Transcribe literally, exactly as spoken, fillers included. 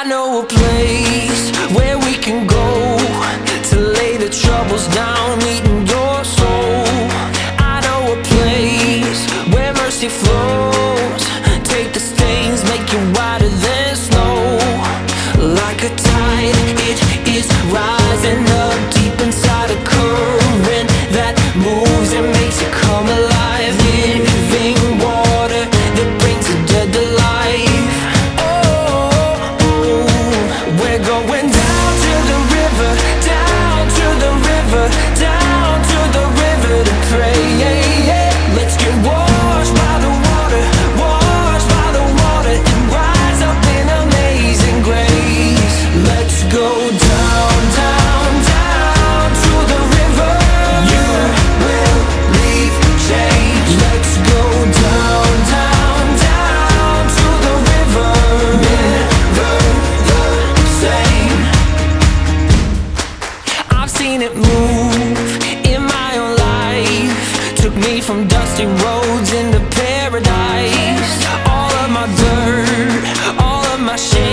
I know a place where we can go to lay the troubles down, eating your soul. I know a place where mercy flows. Take the stains, make you whiter than snow. Like a tide, it is rising up deep inside a current that moves and makes it come alive. Living water that brings the dead to life. Oh, we're going down to the river, down to the river, down to the river to pray. Let's get washed by the water, washed by the water, and rise up in amazing grace. Let's go down, down, down to the river. You will leave change. Let's go down, down, down to the river. Never the same. I've seen it move in my own life. Took me from dusty roads into paradise. All of my dirt, all of my shame,